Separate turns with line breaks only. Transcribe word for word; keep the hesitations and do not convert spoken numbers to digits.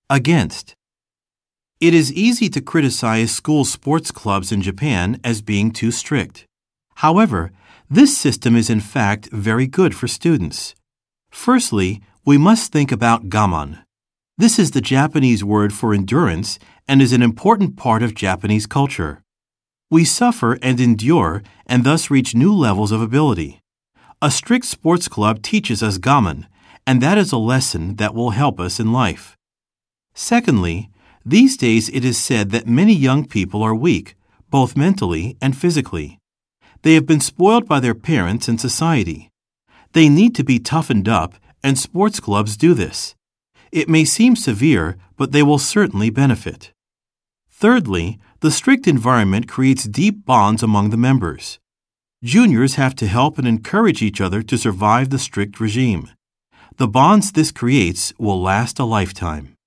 Against. It is easy to criticize school sports clubs in Japan as being too strict. However, this system is in fact very good for students. Firstly, we must think about gaman. This is the Japanese word for endurance and is an important part of Japanese culture. We suffer and endure and thus reach new levels of ability. A strict sports club teaches us gaman, and that is a lesson that will help us in life. Secondly, these days it is said that many young people are weak, both mentally and physically. They have been spoiled by their parents and society. They need to be toughened up, and sports clubs do this. It may seem severe, but they will certainly benefit. Thirdly, the strict environment creates deep bonds among the members. Juniors have to help and encourage each other to survive the strict regime. The bonds this creates will last a lifetime.